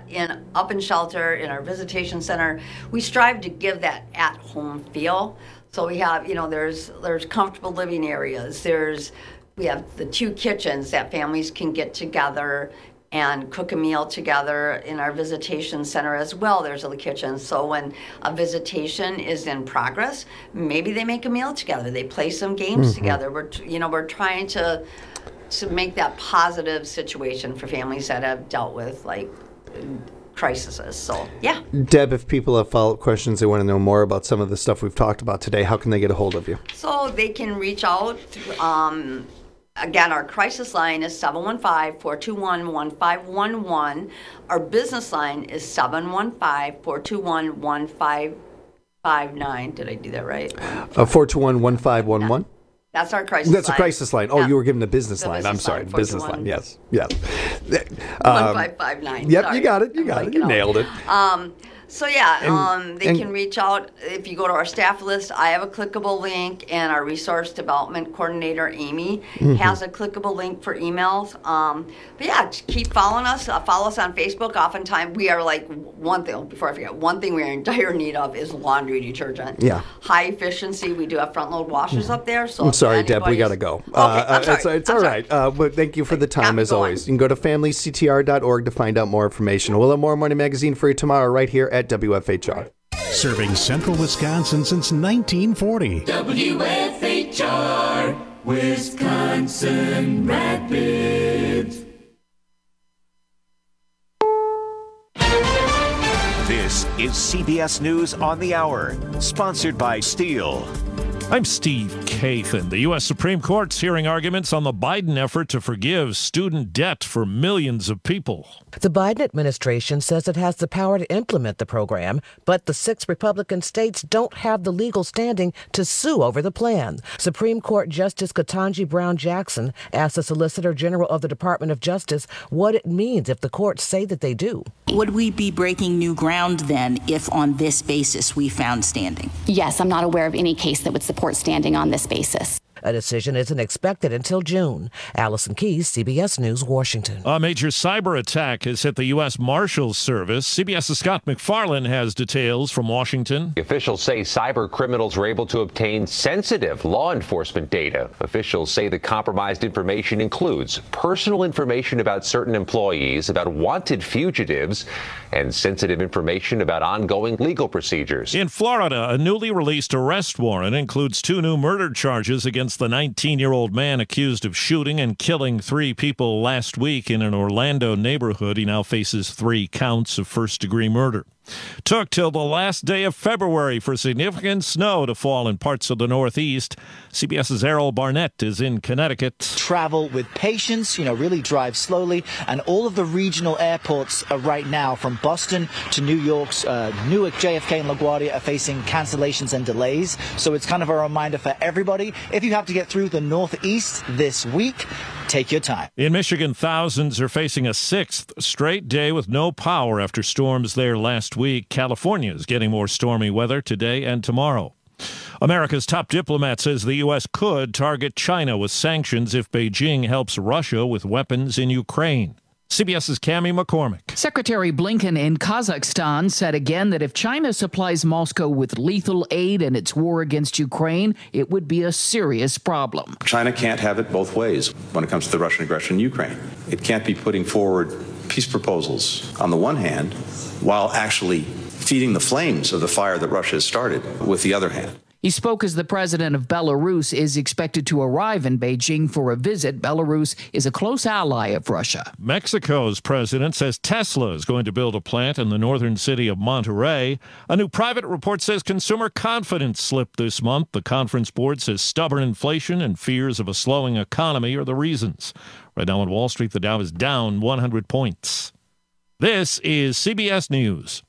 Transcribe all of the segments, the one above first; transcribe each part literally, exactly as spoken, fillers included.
in Up and Shelter, in our visitation center, we strive to give that at-home feel. So we have, you know, there's there's comfortable living areas. There's we have the two kitchens that families can get together and cook a meal together. In our visitation center as well, there's a kitchen. So when a visitation is in progress, maybe they make a meal together. They play some games mm-hmm. together. We're, you know, we're trying to to make that positive situation for families that have dealt with like crises. So yeah. Deb, if people have follow-up questions, they want to know more about some of the stuff we've talked about today, how can they get a hold of you? So they can reach out through, um, again, our crisis line is seven one five, four two one, one five one one. Our business line is seven one five, four two one, one five five nine. Did I do that right? Uh, four two one, one five one one? That's our crisis That's line. That's a crisis line. Oh, yeah. You were given a business the line. Business I'm sorry. line, business line. Yes. Yes. Um, one five five nine. Yep, Sorry. you got it. You I'm got it. it You out. nailed it. Um, so, yeah, and, um, they and, can reach out. If you go to our staff list, I have a clickable link, and our resource development coordinator, Amy, mm-hmm. has a clickable link for emails. Um, but, yeah, keep following us. Uh, follow us on Facebook. Oftentimes, we are like one thing, before I forget, one thing we are in dire need of is laundry detergent. Yeah. High efficiency. We do have front load washers mm-hmm. up there. So I'm sorry, Deb, we got to go. Okay, uh, I'm sorry. It's, it's I'm all sorry. right. Uh, but thank you for the time, as always. You can go to family c t r dot org to find out more information. We'll have more Morning Magazine for you tomorrow right here at W F H R. Serving Central Wisconsin since nineteen forty. W F H R, Wisconsin Rapids. This is C B S News on the Hour, sponsored by Steel. I'm Steve Kathan. The U S Supreme Court's hearing arguments on the Biden effort to forgive student debt for millions of people. The Biden administration says it has the power to implement the program, but the six Republican states don't have the legal standing to sue over the plan. Supreme Court Justice Ketanji Brown Jackson asked the Solicitor General of the Department of Justice what it means if the courts say that they do. Would we be breaking new ground then if on this basis we found standing? Yes, I'm not aware of any case that would support standing on this basis. A decision isn't expected until June. Allison Keyes, C B S News, Washington. A major cyber attack has hit the U S Marshals Service. CBS's Scott McFarlane has details from Washington. Officials say cyber criminals were able to obtain sensitive law enforcement data. Officials say the compromised information includes personal information about certain employees, about wanted fugitives, and sensitive information about ongoing legal procedures. In Florida, a newly released arrest warrant includes two new murder charges against the nineteen-year-old man accused of shooting and killing three people last week in an Orlando neighborhood. He now faces three counts of first-degree murder. Took till the last day of February for significant snow to fall in parts of the Northeast. CBS's Errol Barnett is in Connecticut. Travel with patience, you know, really drive slowly. And all of the regional airports are right now, from Boston to New York's uh, Newark, J F K, and LaGuardia, are facing cancellations and delays. So it's kind of a reminder for everybody. If you have to get through the Northeast this week, take your time. In Michigan, thousands are facing a sixth straight day with no power after storms there last week. California is getting more stormy weather today and tomorrow. America's top diplomat says the U S could target China with sanctions if Beijing helps Russia with weapons in Ukraine. CBS's Cammie McCormick. Secretary Blinken in Kazakhstan said again that if China supplies Moscow with lethal aid in its war against Ukraine, it would be a serious problem. China can't have it both ways when it comes to the Russian aggression in Ukraine. It can't be putting forward peace proposals on the one hand, while actually feeding the flames of the fire that Russia has started with the other hand. He spoke as the president of Belarus is expected to arrive in Beijing for a visit. Belarus is a close ally of Russia. Mexico's president says Tesla is going to build a plant in the northern city of Monterrey. A new private report says consumer confidence slipped this month. The Conference Board says stubborn inflation and fears of a slowing economy are the reasons. Right now on Wall Street, the Dow is down one hundred points. This is C B S News.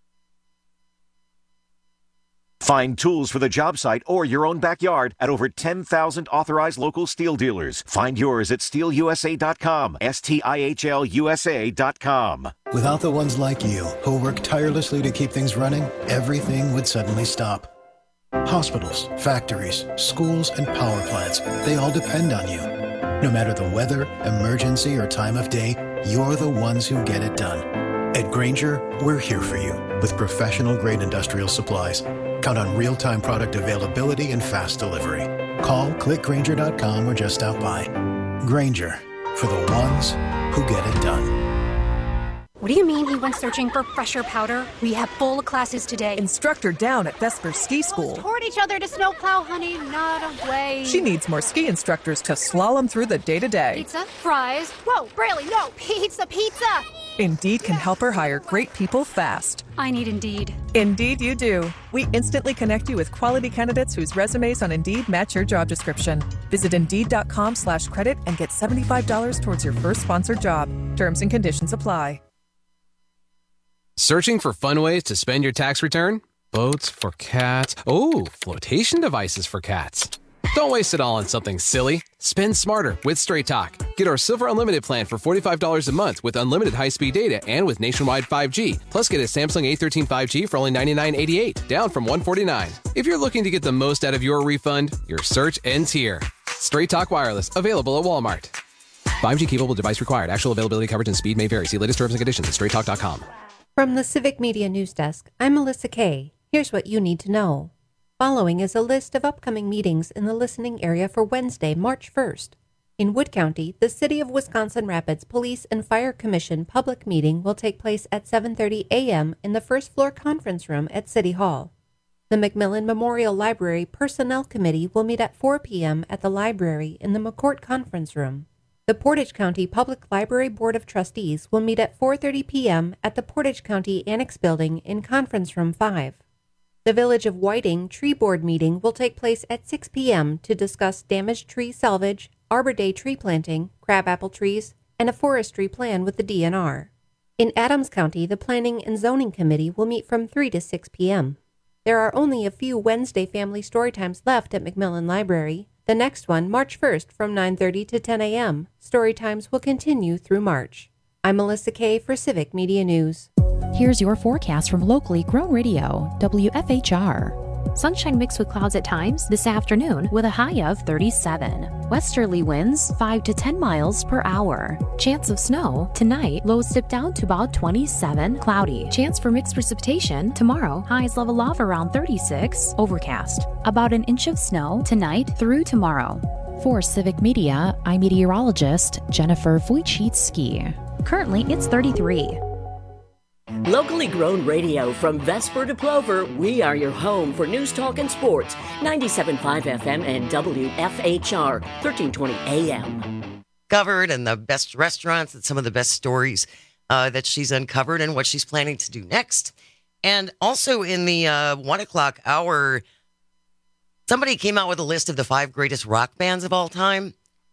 Find tools for the job site or your own backyard at over ten thousand authorized local Steel dealers. Find yours at steel u s a dot com, S T I H L U S A dot com. Without the ones like you, who work tirelessly to keep things running, everything would suddenly stop. Hospitals, factories, schools, and power plants, they all depend on you. No matter the weather, emergency, or time of day, you're the ones who get it done. At Grainger, we're here for you with professional-grade industrial supplies. Count on real-time product availability and fast delivery. Call, click Grainger dot com, or just stop by. Grainger, for the ones who get it done. What do you mean he went searching for fresher powder? We have full classes today. Instructor down at Vesper Ski School. Toward each other to snowplow, honey, not away. She needs more ski instructors to slalom through the day-to-day. Pizza, fries. Whoa, Braley, no, pizza, pizza. Indeed can help her hire great people fast. I need Indeed. Indeed you do. We instantly connect you with quality candidates whose resumes on Indeed match your job description. Visit Indeed.com slash credit and get seventy-five dollars towards your first sponsored job. Terms and conditions apply. Searching for fun ways to spend your tax return? Boats for cats. Oh, flotation devices for cats. Don't waste it all on something silly. Spend smarter with Straight Talk. Get our Silver Unlimited plan for forty-five dollars a month with unlimited high-speed data and with nationwide five G. Plus, get a Samsung A thirteen five G for only ninety-nine eighty-eight, down from one forty-nine. If you're looking to get the most out of your refund, your search ends here. Straight Talk Wireless, available at Walmart. five G capable device required. Actual availability, coverage, and speed may vary. See latest terms and conditions at straight talk dot com. From the Civic Media News Desk, I'm Melissa Kay. Here's what you need to know. Following is a list of upcoming meetings in the listening area for Wednesday, March first. In Wood County, the City of Wisconsin Rapids Police and Fire Commission public meeting will take place at seven thirty a.m. in the first floor conference room at City Hall. The McMillan Memorial Library Personnel Committee will meet at four p.m. at the library in the McCourt Conference Room. The Portage County Public Library Board of Trustees will meet at four thirty p.m. at the Portage County Annex Building in Conference Room five. The Village of Whiting Tree Board meeting will take place at six p.m. to discuss damaged tree salvage, Arbor Day tree planting, crabapple trees, and a forestry plan with the D N R. In Adams County, the Planning and Zoning Committee will meet from three to six p.m. There are only a few Wednesday family story times left at McMillan Library. The next one, March first, from nine thirty to ten a.m. Story times will continue through March. I'm Melissa Kay for Civic Media News. Here's your forecast from locally grown radio, W F H R. Sunshine mixed with clouds at times this afternoon with a high of thirty-seven. Westerly winds five to ten miles per hour. Chance of snow tonight, lows dip down to about twenty-seven. Cloudy. Chance for mixed precipitation tomorrow, highs level off around thirty-six. Overcast. About an inch of snow tonight through tomorrow. For Civic Media, I'm meteorologist Jennifer Wojcicki. Currently, it's thirty-three. Locally grown radio from Vesper to Plover, we are your home for news, talk, and sports. ninety-seven point five F M and W F H R, thirteen twenty A M. Covered and the best restaurants and some of the best stories uh, that she's uncovered and what she's planning to do next. And also in the uh, one o'clock hour, somebody came out with a list of the five greatest rock bands of all time.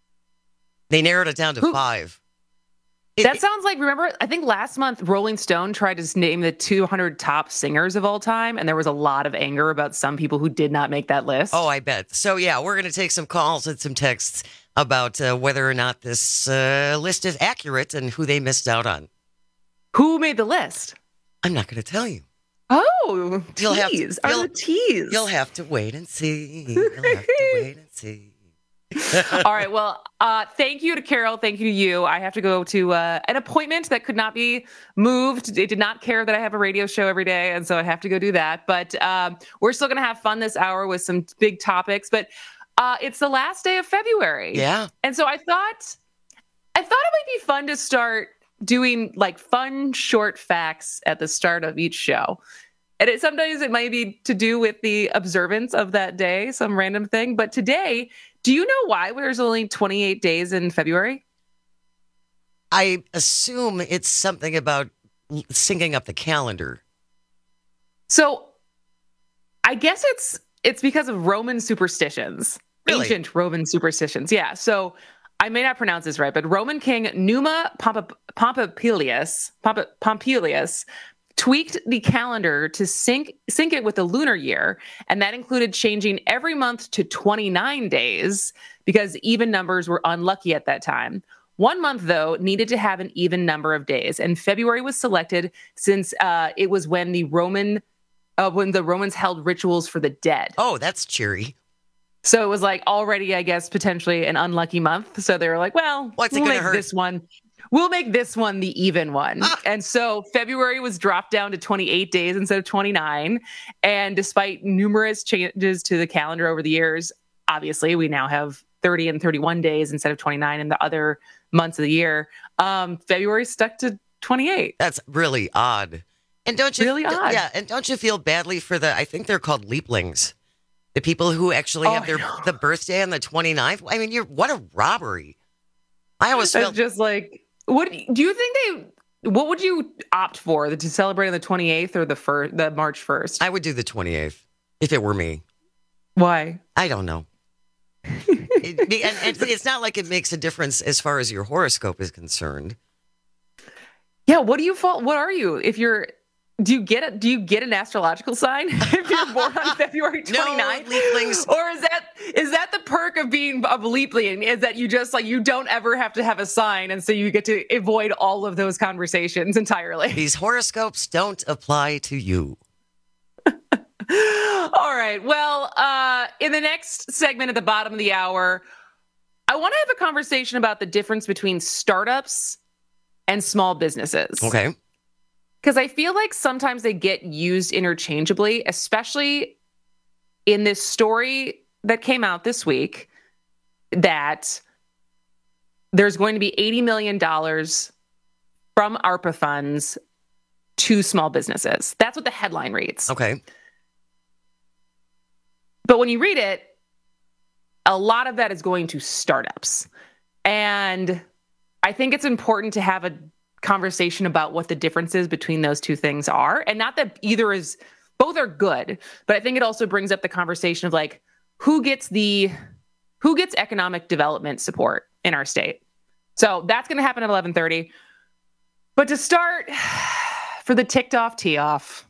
They narrowed it down to Who? five. It, that sounds like, remember, I think last month Rolling Stone tried to name the two hundred top singers of all time, and there was a lot of anger about some people who did not make that list. Oh, I bet. So, yeah, we're going to take some calls and some texts about uh, whether or not this uh, list is accurate and who they missed out on. Who made the list? I'm not going to tell you. Oh, you'll have to, tease. Are the tease. You'll have to wait and see. You'll have to wait and see. All right. Well, uh, thank you to Carol. Thank you to you. I have to go to uh, an appointment that could not be moved. It did not care that I have a radio show every day, and so I have to go do that. But um, we're still going to have fun this hour with some big topics. But uh, it's the last day of February. Yeah. And so I thought, I thought it might be fun to start doing like fun short facts at the start of each show. And it, sometimes it might be to do with the observance of that day, some random thing. But today, do you know why there's only twenty-eight days in February? I assume it's something about syncing up the calendar. So I guess it's it's because of Roman superstitions, really? Ancient Roman superstitions. Yeah. So I may not pronounce this right, but Roman king Numa Pomp- Pompilius, Pomp- Pompilius tweaked the calendar to sync sync it with the lunar year, and that included changing every month to twenty-nine days because even numbers were unlucky at that time. One month, though, needed to have an even number of days, and February was selected since uh, it was when the Roman uh, when the Romans held rituals for the dead. Oh, that's cheery. So it was like already, I guess, potentially an unlucky month. So they were like, well, What's it we'll gonna make hurt? this one. we'll make this one the even one. Ah. And so February was dropped down to twenty-eight days instead of twenty-nine. And despite numerous changes to the calendar over the years, obviously we now have thirty and thirty-one days instead of twenty-nine in the other months of the year. Um, February stuck to twenty-eight. That's really odd. And don't you really odd? Yeah, and don't you feel badly for the? I think they're called leaplings, the people who actually oh, have their the birthday on the twenty-ninth. I mean, you're what a robbery. I always feel just like, what do you think they? What would you opt for? To celebrate on the twenty-eighth or the first, the March first? I would do the twenty-eighth if it were me. Why? I don't know. it, and, and it's not like it makes a difference as far as your horoscope is concerned. Yeah, what do you fall? What are you? If you're, do you get a, do you get an astrological sign if you're born on February twenty-ninth? No, leaplings. Or is that is that the perk of being a leapling? Is that you just like you don't ever have to have a sign, and so you get to avoid all of those conversations entirely? These horoscopes don't apply to you. All right. Well, uh, in the next segment at the bottom of the hour, I want to have a conversation about the difference between startups and small businesses. Okay. Because I feel like sometimes they get used interchangeably, especially in this story that came out this week, that there's going to be eighty million dollars from ARPA funds to small businesses. That's what the headline reads. Okay. But when you read it, a lot of that is going to startups. And I think it's important to have a conversation about what the differences between those two things are. And not that either is, both are good, but I think it also brings up the conversation of like, who gets the, who gets economic development support in our state? So that's going to happen at eleven thirty. But to start, for the ticked off tee off,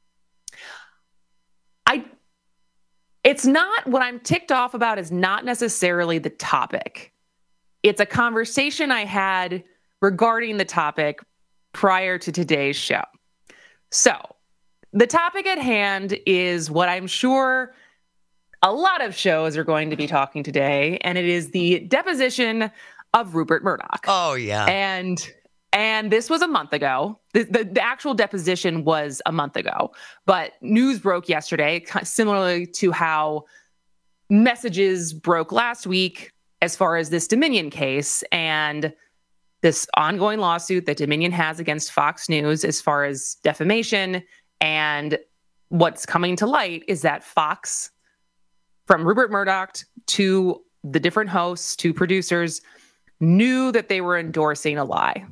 I, it's not, what I'm ticked off about is not necessarily the topic. It's a conversation I had regarding the topic prior to today's show. So the topic at hand is what I'm sure a lot of shows are going to be talking today, and it is the deposition of Rupert Murdoch. Oh, yeah. And and this was a month ago. The, the, the actual deposition was a month ago, but news broke yesterday, similarly to how messages broke last week as far as this Dominion case and this ongoing lawsuit that Dominion has against Fox News as far as defamation. And what's coming to light is that Fox, from Rupert Murdoch to the different hosts to producers, knew that they were endorsing a lie.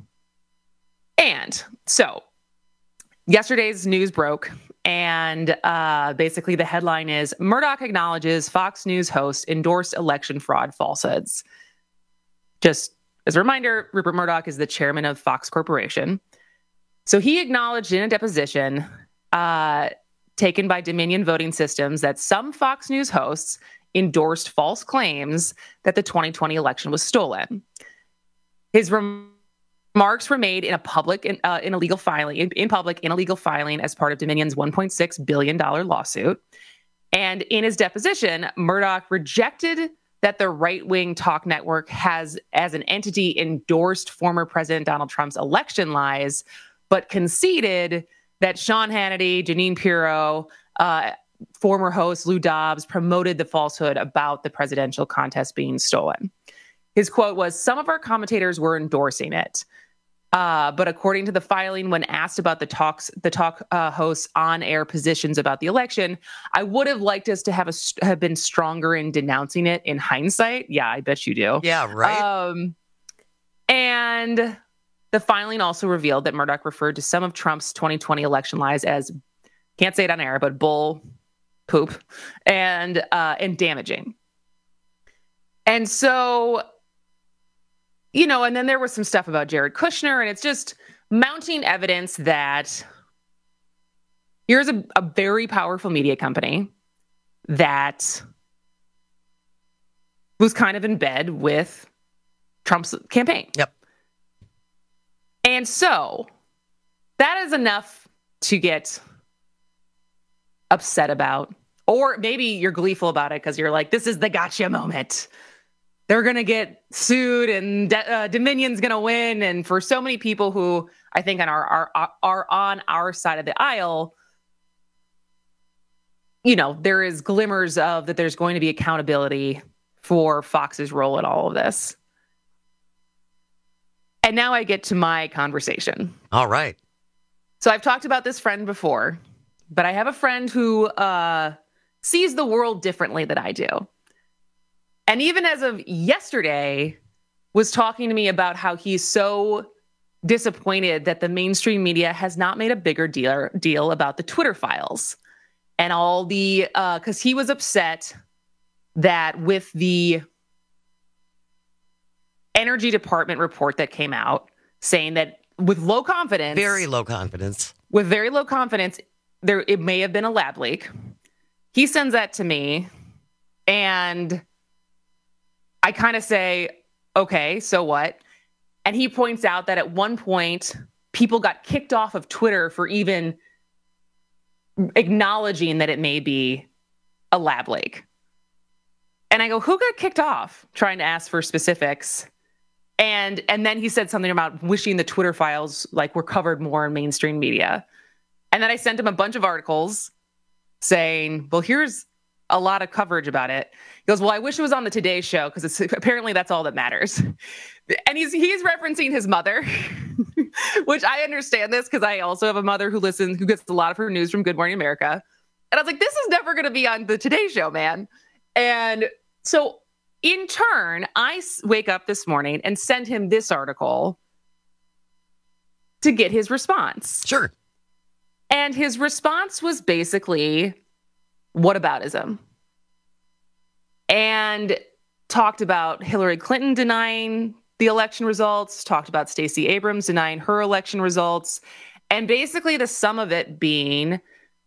And so yesterday's news broke, and uh, basically the headline is Murdoch acknowledges Fox News host endorsed election fraud falsehoods. Just as a reminder, Rupert Murdoch is the chairman of Fox Corporation. So he acknowledged in a deposition uh, taken by Dominion Voting Systems that some Fox News hosts endorsed false claims that the twenty twenty election was stolen. His rem- remarks were made in a public, in, uh, in a legal filing, in, in public, in a legal filing as part of Dominion's one point six billion dollars lawsuit. And in his deposition, Murdoch rejected that the right-wing talk network has, as an entity, endorsed former President Donald Trump's election lies, but conceded that Sean Hannity, Jeanine Pirro, uh, former host Lou Dobbs promoted the falsehood about the presidential contest being stolen. His quote was, "Some of our commentators were endorsing it. Uh, but according to the filing, when asked about the talks, the talk uh, hosts' on-air positions about the election, I would have liked us to have a, have been stronger in denouncing it in hindsight." Yeah, I bet you do. Yeah, right. Um, and the filing also revealed that Murdoch referred to some of Trump's twenty twenty election lies as, can't say it on air, but bull, poop, and uh, and damaging. And so, you know, and then there was some stuff about Jared Kushner, and it's just mounting evidence that here's a, a very powerful media company that was kind of in bed with Trump's campaign. Yep. And so that is enough to get upset about, or maybe you're gleeful about it because you're like, this is the gotcha moment. they're going to get sued and uh, Dominion's going to win. And for so many people who I think are, are, are on our side of the aisle, you know, there is glimmers of that there's going to be accountability for Fox's role in all of this. And now I get to my conversation. All right. So I've talked about this friend before, but I have a friend who uh, sees the world differently than I do. And even as of yesterday, was talking to me about how he's so disappointed that the mainstream media has not made a bigger deal, deal about the Twitter files and all the, uh, because he was upset that with the Energy Department report that came out saying that with low confidence, very low confidence, with very low confidence, there it may have been a lab leak. He sends that to me, and I kind of say, okay, so what? And he points out that at one point, people got kicked off of Twitter for even acknowledging that it may be a lab leak. And I go, who got kicked off? Trying to ask for specifics. And and then he said something about wishing the Twitter files like were covered more in mainstream media. And then I sent him a bunch of articles saying, well, here's a lot of coverage about it. He goes, well, I wish it was on the Today Show because it's apparently that's all that matters. And he's he's referencing his mother, which I understand this because I also have a mother who listens, who gets a lot of her news from Good Morning America. And I was like, this is never going to be on the Today Show, man. And so in turn, I wake up this morning and send him this article to get his response. Sure. And his response was basically, whataboutism. And talked about Hillary Clinton denying the election results, talked about Stacey Abrams denying her election results, and basically the sum of it being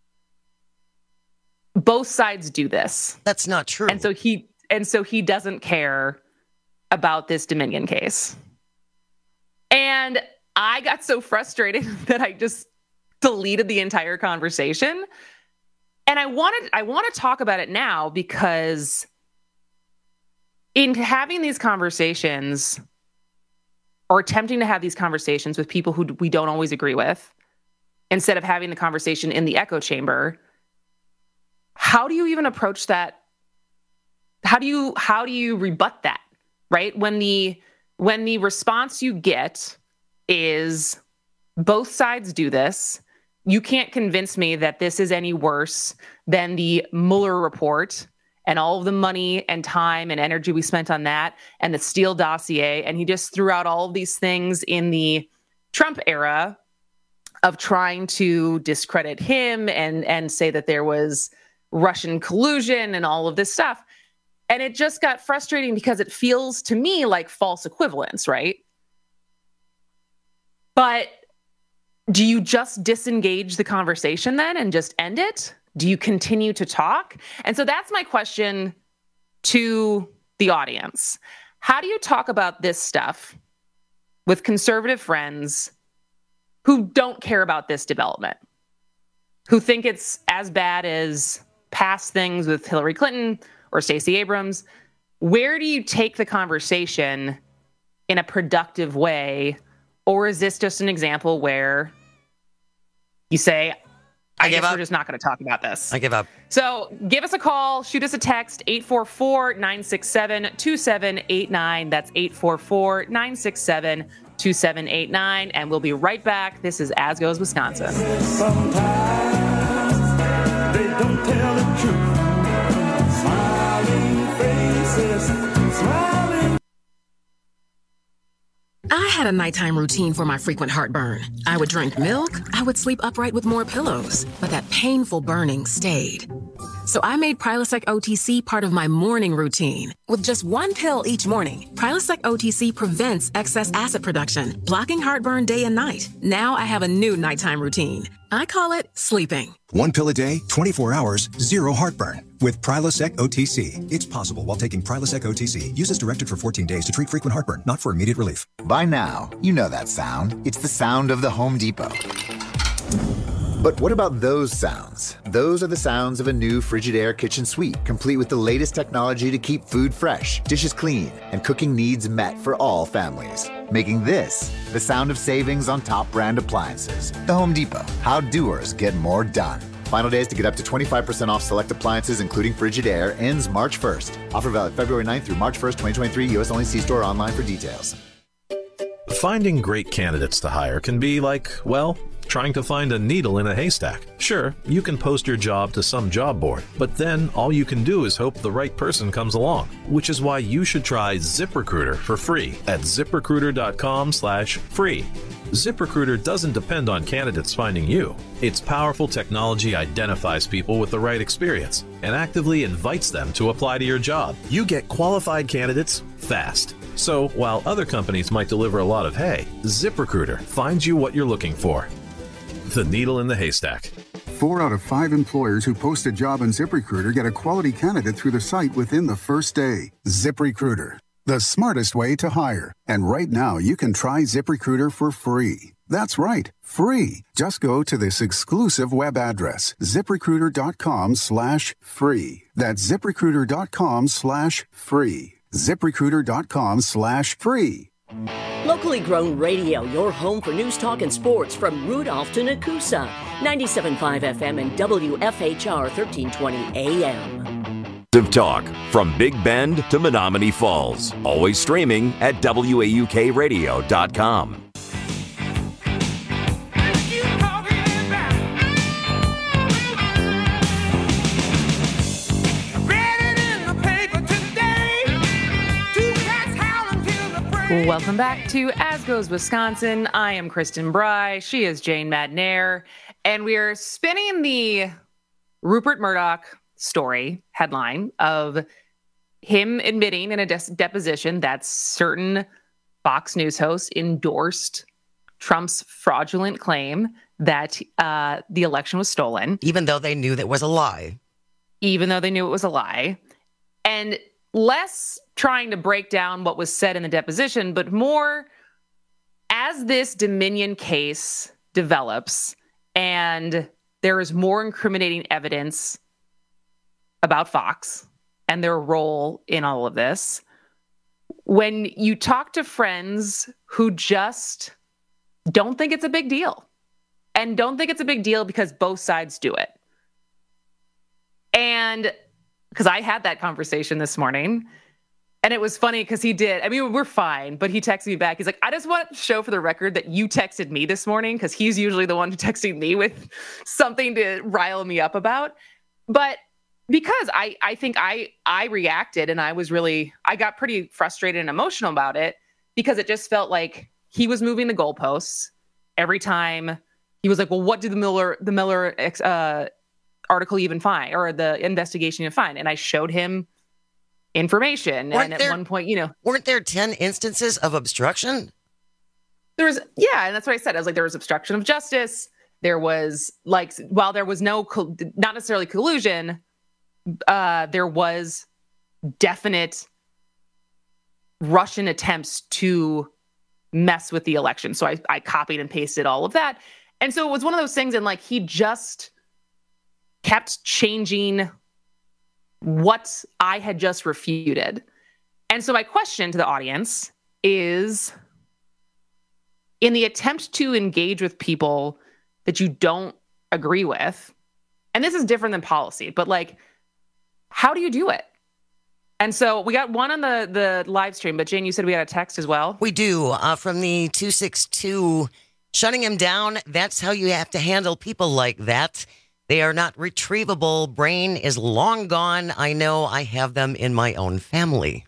both sides do this. That's not true. And so he and so he doesn't care about this Dominion case. And I got so frustrated that I just deleted the entire conversation. And I wanted I want to talk about it now because in having these conversations or attempting to have these conversations with people who we don't always agree with, instead of having the conversation in the echo chamber, how do you even approach that? How do you how do you rebut that? Right? When the when the response you get is both sides do this, you can't convince me that this is any worse than the Mueller report and all of the money and time and energy we spent on that and the Steele dossier. And he just threw out all of these things in the Trump era of trying to discredit him and, and say that there was Russian collusion and all of this stuff. And it just got frustrating because it feels to me like false equivalence, right? But do you just disengage the conversation then and just end it? Do you continue to talk? And so that's my question to the audience. How do you talk about this stuff with conservative friends who don't care about this development, who think it's as bad as past things with Hillary Clinton or Stacey Abrams? Where do you take the conversation in a productive way? Or is this just an example where you say, I, I guess we're just not going to talk about this? I give up. So give us a call, shoot us a text, eight four four, nine six seven, two seven eight nine. That's eight four four, nine six seven, two seven eight nine. And we'll be right back. This is As Goes Wisconsin. Sometimes they don't tell the truth. Smiling faces, smiling. I had a nighttime routine for my frequent heartburn. I would drink milk, I would sleep upright with more pillows, but that painful burning stayed. So I made Prilosec O T C part of my morning routine. With just one pill each morning, Prilosec O T C prevents excess acid production, blocking heartburn day and night. Now I have a new nighttime routine. I call it sleeping. One pill a day, twenty-four hours, zero heartburn. With Prilosec O T C. It's possible while taking Prilosec O T C. Use as directed for fourteen days to treat frequent heartburn, not for immediate relief. By now, you know that sound. It's the sound of the Home Depot. But what about those sounds? Those are the sounds of a new Frigidaire kitchen suite, complete with the latest technology to keep food fresh, dishes clean, and cooking needs met for all families. Making this the sound of savings on top brand appliances. The Home Depot. How doers get more done. Final days to get up to twenty-five percent off select appliances, including Frigidaire, ends March first. Offer valid February ninth through March first, twenty twenty-three. U S only. See store online for details. Finding great candidates to hire can be like, well, trying to find a needle in a haystack. Sure, you can post your job to some job board, but then all you can do is hope the right person comes along, which is why you should try ZipRecruiter for free at ZipRecruiter.com slash free. ZipRecruiter doesn't depend on candidates finding you. Its powerful technology identifies people with the right experience and actively invites them to apply to your job. You get qualified candidates fast. So while other companies might deliver a lot of hay, ZipRecruiter finds you what you're looking for. The needle in the haystack. Four out of five employers who post a job on ZipRecruiter get a quality candidate through the site within the first day. ZipRecruiter, the smartest way to hire. And right now, you can try ZipRecruiter for free. That's right, free. Just go to this exclusive web address, ZipRecruiter.com slash free. That's ZipRecruiter.com slash free. ZipRecruiter.com slash free. Locally grown radio, your home for news, talk, and sports from Rudolph to Nakusa. ninety-seven point five F M and W F H R thirteen twenty A M. Of talk from Big Bend to Menominee Falls. Always streaming at W A U K radio dot com. Welcome back to As Goes Wisconsin. I am Kristen Bry. She is Jane Madnair. And we are spinning the Rupert Murdoch story headline of him admitting in a de- deposition that certain Fox News hosts endorsed Trump's fraudulent claim that uh, the election was stolen. Even though they knew that was a lie. Even though they knew it was a lie. And less trying to break down what was said in the deposition, but more as this Dominion case develops and there is more incriminating evidence about Fox and their role in all of this. When you talk to friends who just don't think it's a big deal and don't think it's a big deal because both sides do it. And because I had that conversation this morning. And it was funny because he did. I mean, we're fine, but he texted me back. He's like, I just want to show for the record that you texted me this morning because he's usually the one texting me with something to rile me up about. But because I, I think I, I reacted and I was really, I got pretty frustrated and emotional about it because it just felt like he was moving the goalposts every time. He was like, well, what did the Miller, the Miller uh, article even find or the investigation even find? And I showed him information. Weren't and at there, one point, you know, weren't there ten instances of obstruction? There was, yeah. And that's what I said. I was like, there was obstruction of justice. There was like, while there was no, not necessarily collusion, uh, there was definite Russian attempts to mess with the election. So I, I copied and pasted all of that. And so it was one of those things. And like, he just kept changing what I had just refuted. And so my question to the audience is, in the attempt to engage with people that you don't agree with, and this is different than policy, but like, how do you do it? And so we got one on the, the live stream, but Jane, you said we got a text as well? We do, uh, from the two six two, shutting him down. That's how you have to handle people like that. They are not retrievable. Brain is long gone. I know I have them in my own family.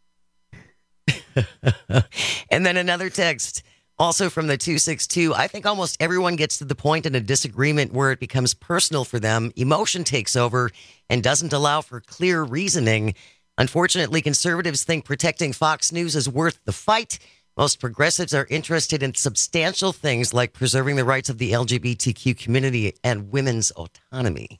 And then another text, also from the two six two. I think almost everyone gets to the point in a disagreement where it becomes personal for them. Emotion takes over and doesn't allow for clear reasoning. Unfortunately, conservatives think protecting Fox News is worth the fight. Most progressives are interested in substantial things like preserving the rights of the L G B T Q community and women's autonomy.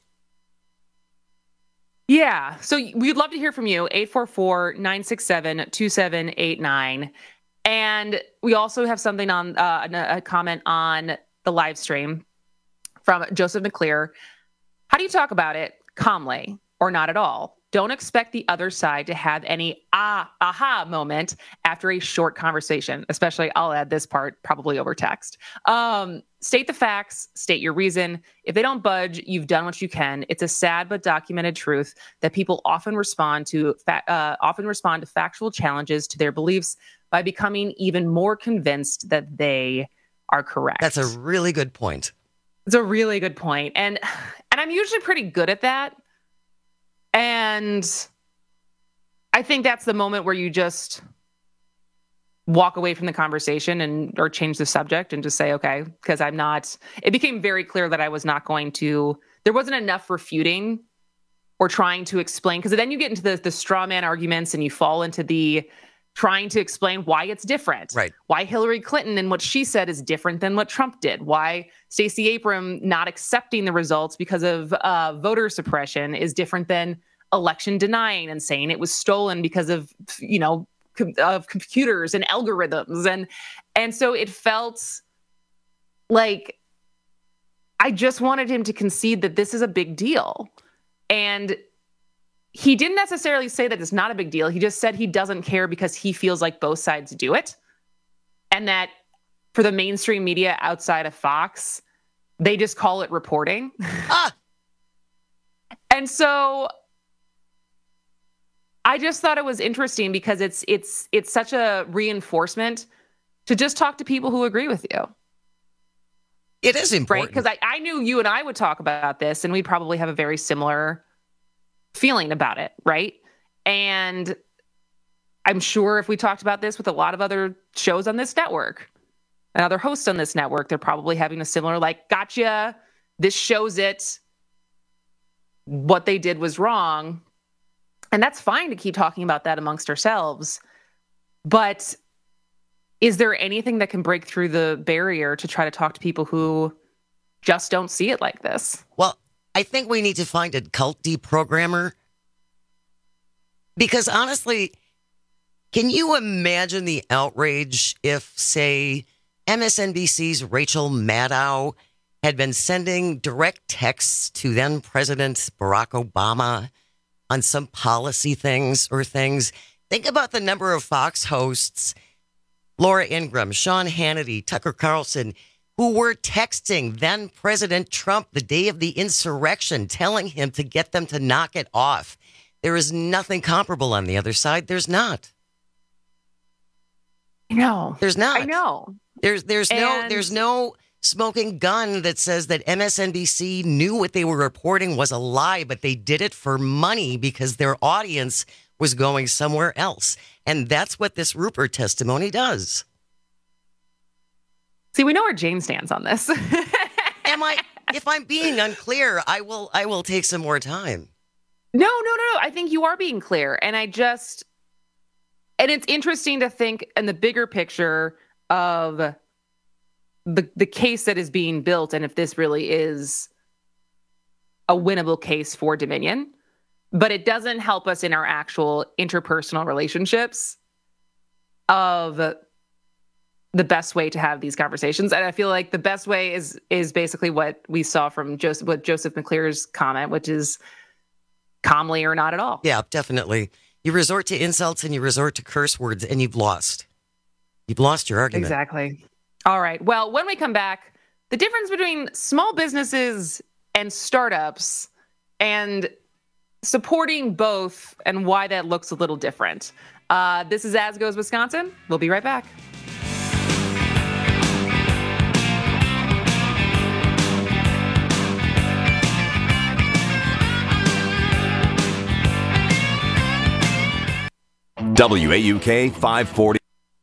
Yeah. So we'd love to hear from you. eight four four, nine six seven, two seven eight nine. And we also have something on uh, a comment on the live stream from Joseph McClear. How do you talk about it calmly or not at all? Don't expect the other side to have any ah, aha moment after a short conversation, especially I'll add this part probably over text. Um, state the facts, state your reason. If they don't budge, you've done what you can. It's a sad but documented truth that people often respond to fa- uh, often respond to factual challenges to their beliefs by becoming even more convinced that they are correct. That's a really good point. It's a really good point. And and I'm usually pretty good at that. And I think that's the moment where you just walk away from the conversation and or change the subject and just say, okay, because I'm not, it became very clear that I was not going to, there wasn't enough refuting or trying to explain, because then you get into the, the straw man arguments and you fall into the trying to explain why it's different. Right. Why Hillary Clinton and what she said is different than what Trump did. Why Stacey Abrams not accepting the results because of uh, voter suppression is different than election denying and saying it was stolen because of, you know, com- of computers and algorithms. And, and so it felt like I just wanted him to concede that this is a big deal. And he didn't necessarily say that it's not a big deal. He just said he doesn't care because he feels like both sides do it. And that for the mainstream media outside of Fox, they just call it reporting. Ah! And so I just thought it was interesting because it's it's it's such a reinforcement to just talk to people who agree with you. It is important. Right? Because I, I knew you and I would talk about this and we'd probably have a very similar feeling about it, right? And I'm sure if we talked about this with a lot of other shows on this network and other hosts on this network, they're probably having a similar, like, gotcha, this shows it, what they did was wrong. And that's fine to keep talking about that amongst ourselves. But is there anything that can break through the barrier to try to talk to people who just don't see it like this? Well, I think we need to find a cult deprogrammer. Because honestly, can you imagine the outrage if, say, M S N B C's Rachel Maddow had been sending direct texts to then President Barack Obama on some policy things or things? Think about the number of Fox hosts, Laura Ingraham, Sean Hannity, Tucker Carlson, who were texting then President Trump the day of the insurrection, telling him to get them to knock it off. There is nothing comparable on the other side. There's not. No, there's not. I know. There's there's And no there's no smoking gun that says that M S N B C knew what they were reporting was a lie, but they did it for money because their audience was going somewhere else. And that's what this Rupert testimony does. See, we know where Jane stands on this. Am I? If I'm being unclear, I will. I will take some more time. No, no, no, no. I think you are being clear, and I just, and it's interesting to think in the bigger picture of the the case that is being built, and if this really is a winnable case for Dominion, but it doesn't help us in our actual interpersonal relationships of the best way to have these conversations. And I feel like the best way is is basically what we saw from Joseph, what Joseph McClear's comment, which is calmly or not at all. Yeah, definitely. You resort to insults and you resort to curse words and you've lost. You've lost your argument. Exactly. All right. Well, when we come back, the difference between small businesses and startups and supporting both and why that looks a little different. Uh, this is As Goes Wisconsin. We'll be right back. W A U K five forty.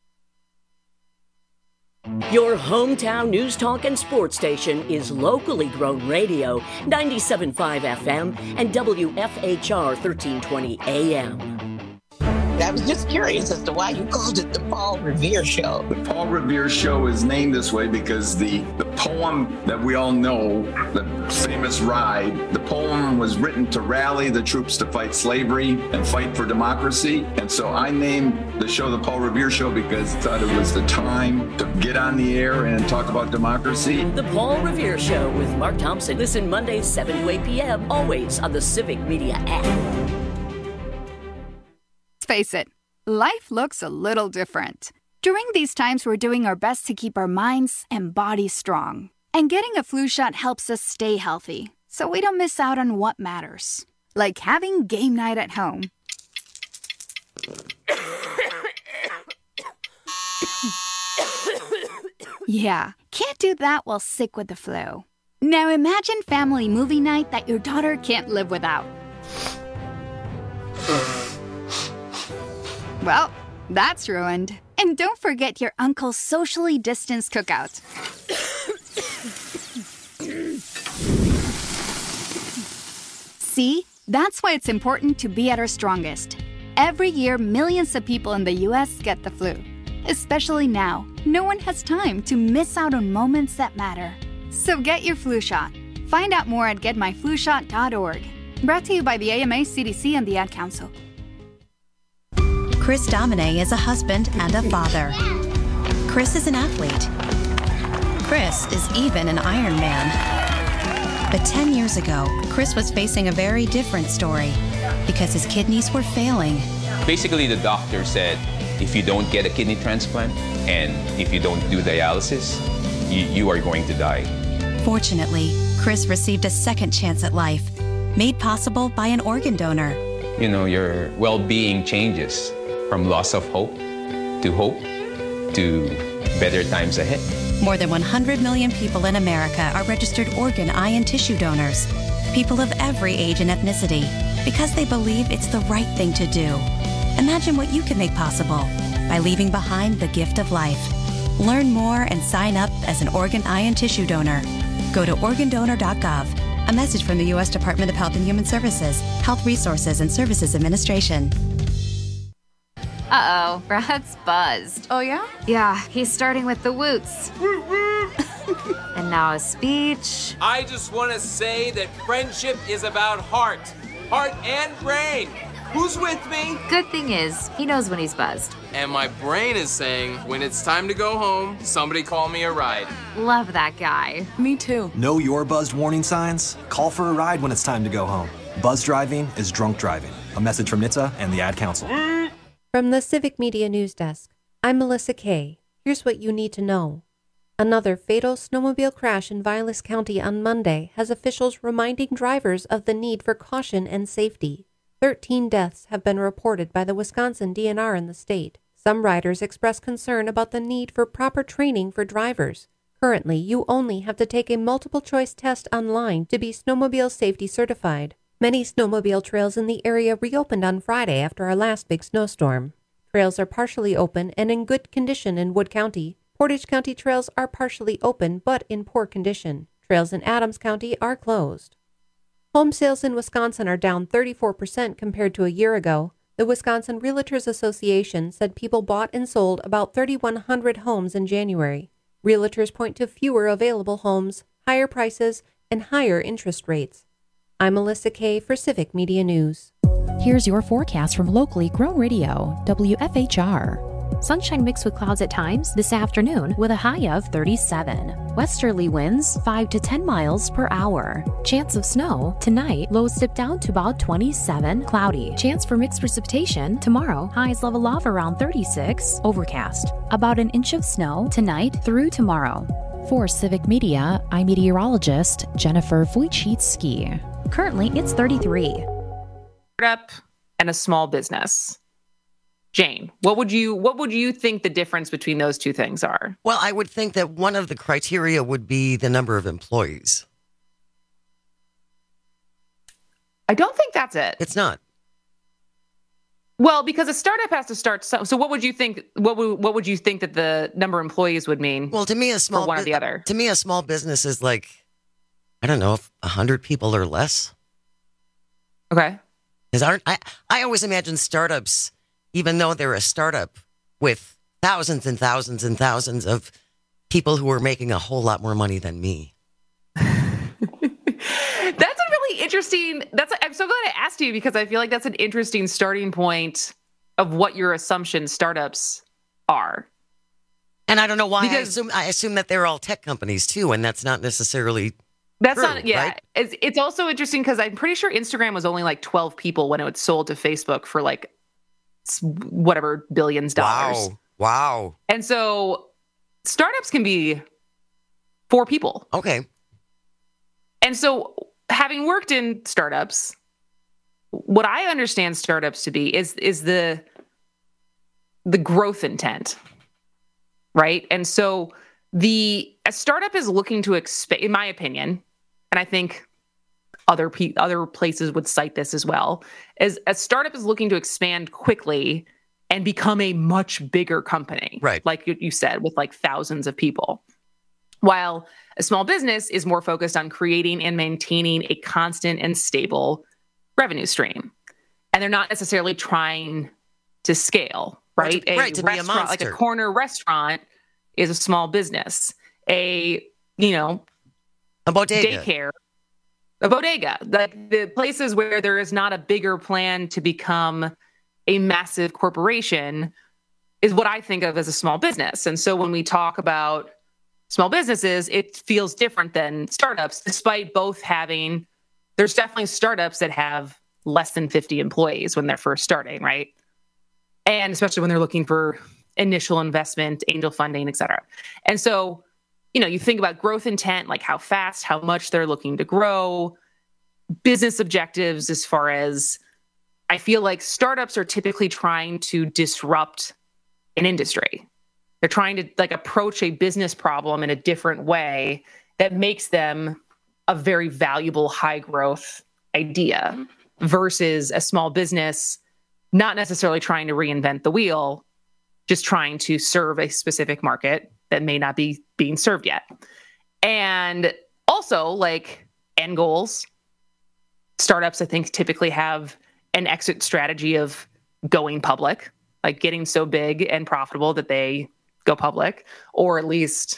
Your hometown news, talk, and sports station is locally grown radio, ninety-seven point five F M and W F H R thirteen twenty A M. I was just curious as to why you called it the Paul Revere Show. The Paul Revere Show is named this way because the, the poem that we all know, the famous Ride, the poem was written to rally the troops to fight slavery and fight for democracy. And so I named the show the Paul Revere Show because I thought it was the time to get on the air and talk about democracy. The Paul Revere Show with Mark Thompson. Listen Mondays, seven to eight p.m., always on the Civic Media app. Let's face it, life looks a little different. During these times, we're doing our best to keep our minds and bodies strong. And getting a flu shot helps us stay healthy, so we don't miss out on what matters. Like having game night at home. Yeah, can't do that while sick with the flu. Now imagine family movie night that your daughter can't live without. Well, that's ruined. And don't forget your uncle's socially distanced cookout. See? That's why it's important to be at our strongest. Every year, millions of people in the U S get the flu. Especially now, no one has time to miss out on moments that matter. So get your flu shot. Find out more at get my flu shot dot org. Brought to you by the A M A, C D C, and the Ad Council. Chris Domine is a husband and a father. Chris is an athlete. Chris is even an Iron Man. But ten years ago, Chris was facing a very different story because his kidneys were failing. Basically, the doctor said, if you don't get a kidney transplant and if you don't do dialysis, you, you are going to die. Fortunately, Chris received a second chance at life, made possible by an organ donor. You know, your well-being changes from loss of hope to hope to better times ahead. More than one hundred million people in America are registered organ, eye, and tissue donors. People of every age and ethnicity, because they believe it's the right thing to do. Imagine what you can make possible by leaving behind the gift of life. Learn more and sign up as an organ, eye, and tissue donor. Go to organ donor dot gov. A message from the U S Department of Health and Human Services, Health Resources and Services Administration. Uh-oh, Brad's buzzed. Oh, yeah? Yeah, he's starting with the woots. And now a speech. I just want to say that friendship is about heart. Heart and brain. Who's with me? Good thing is, he knows when he's buzzed. And my brain is saying, when it's time to go home, somebody call me a ride. Love that guy. Me too. Know your buzzed warning signs? Call for a ride when it's time to go home. Buzz driving is drunk driving. A message from N H T S A and the Ad Council. From the Civic Media News Desk, I'm Melissa Kay. Here's what you need to know. Another fatal snowmobile crash in Vilas County on Monday has officials reminding drivers of the need for caution and safety. Thirteen deaths have been reported by the Wisconsin D N R in the state. Some riders express concern about the need for proper training for drivers. Currently, you only have to take a multiple-choice test online to be snowmobile safety certified. Many snowmobile trails in the area reopened on Friday after our last big snowstorm. Trails are partially open and in good condition in Wood County. Portage County trails are partially open but in poor condition. Trails in Adams County are closed. Home sales in Wisconsin are down thirty-four percent compared to a year ago. The Wisconsin Realtors Association said people bought and sold about three thousand one hundred homes in January. Realtors point to fewer available homes, higher prices, and higher interest rates. I'm Melissa Kay for Civic Media News. Here's your forecast from locally grown radio, W F H R. Sunshine mixed with clouds at times this afternoon with a high of thirty-seven. Westerly winds five to ten miles per hour. Chance of snow tonight, lows dip down to about twenty-seven. Cloudy. Chance for mixed precipitation tomorrow, highs level off around thirty-six. Overcast. About an inch of snow tonight through tomorrow. For Civic Media, I'm meteorologist Jennifer Wojcicki. Currently, it's thirty-three. Startup and a small business. Jane, what would you what would you think the difference between those two things are? Well, I would think that one of the criteria would be the number of employees. I don't think that's it. It's not. Well, because a startup has to start. So, so what would you think? What would what would you think that the number of employees would mean? Well, to me, a small for one bu- or the other. To me, a small business is like, I don't know, a hundred people or less. Okay. Because aren't I? I always imagine startups even though they're a startup with thousands and thousands and thousands of people who are making a whole lot more money than me. That's a really interesting, that's, a, I'm so glad I asked you because I feel like that's an interesting starting point of what your assumption startups are. And I don't know why because, I assume, I assume that they're all tech companies too, and that's not necessarily That's true, not, yeah. right? It's, it's also interesting because I'm pretty sure Instagram was only like twelve people when it was sold to Facebook for like whatever billions dollars. Wow. Wow. And so startups can be four people. Okay. And so having worked in startups, what I understand startups to be is is the the growth intent, right? And so the a startup is looking to expand, in my opinion, and I think other pe- other places would cite this as well, as a startup is looking to expand quickly and become a much bigger company, right? Like you said, with like thousands of people. While a small business is more focused on creating and maintaining a constant and stable revenue stream. And they're not necessarily trying to scale, right? To, right, a to be a monster. Like a corner restaurant is a small business. A, you know, a bodega. Daycare, a bodega. Like the places where there is not a bigger plan to become a massive corporation is what I think of as a small business. And so when we talk about small businesses, it feels different than startups, despite both having, there's definitely startups that have less than fifty employees when they're first starting, right? And especially when they're looking for initial investment, angel funding, et cetera. And so, you know, you think about growth intent, like how fast, how much they're looking to grow, business objectives as far as, I feel like startups are typically trying to disrupt an industry. They're trying to like approach a business problem in a different way that makes them a very valuable high growth idea versus a small business not necessarily trying to reinvent the wheel, just trying to serve a specific market that may not be being served yet. And also like end goals. Startups, I think, typically have an exit strategy of going public, like getting so big and profitable that they go public, or at least,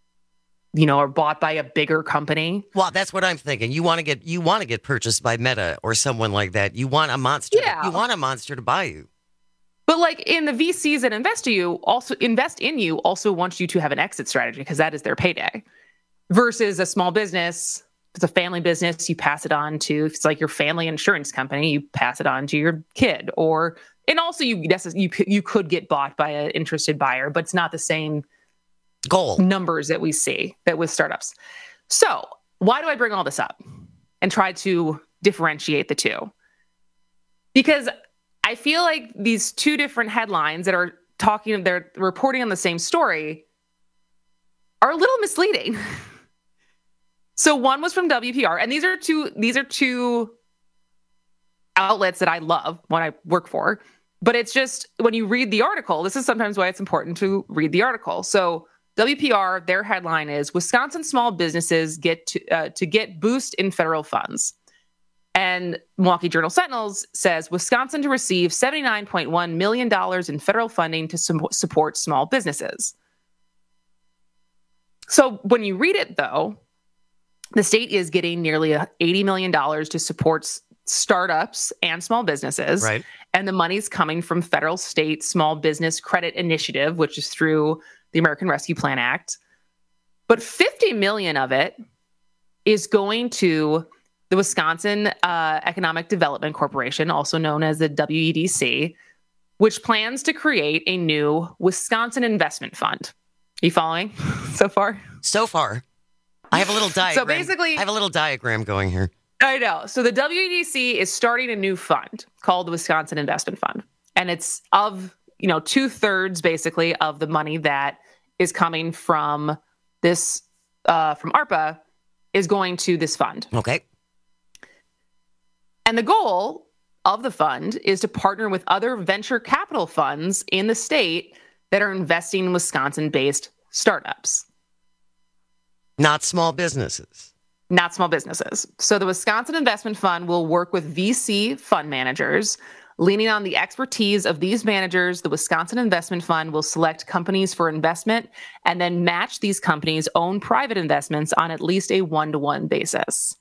you know, are bought by a bigger company. Well, that's what I'm thinking. You want to get you want to get purchased by Meta or someone like that. You want a monster. Yeah. To, you want a monster to buy you. But like in the V Cs that invest in you, also invest in you, also want you to have an exit strategy because that is their payday. Versus a small business, if it's a family business, you pass it on to, if it's like your family insurance company, you pass it on to your kid. Or and also you you you could get bought by an interested buyer, but it's not the same goal numbers that we see that with startups. So why do I bring all this up and try to differentiate the two? Because I feel like these two different headlines that are talking, they're reporting on the same story are a little misleading. So one was from W P R, and these are two, these are two outlets that I love when I work for, but it's just, when you read the article, this is sometimes why it's important to read the article. So W P R, their headline is Wisconsin small businesses get to, uh, to get boost in federal funds. And Milwaukee Journal Sentinels says Wisconsin to receive seventy-nine point one million dollars in federal funding to su- support small businesses. So when you read it, though, the state is getting nearly eighty million dollars to support s- startups and small businesses. Right. And the money's coming from federal state small business credit initiative, which is through the American Rescue Plan Act. But fifty million dollars of it is going to the Wisconsin uh, Economic Development Corporation, also known as the W E D C, which plans to create a new Wisconsin Investment Fund. Are you following so far? So far. I have a little diagram. So basically, I have a little diagram going here. I know. So the W E D C is starting a new fund called the Wisconsin Investment Fund. And it's of, you know, two thirds basically of the money that is coming from this, uh, from ARPA is going to this fund. Okay. And the goal of the fund is to partner with other venture capital funds in the state that are investing in Wisconsin-based startups. Not small businesses. Not small businesses. So the Wisconsin Investment Fund will work with V C fund managers Leaning on the expertise of these managers, the Wisconsin Investment Fund will select companies for investment and then match these companies' own private investments on at least a one-to-one basis.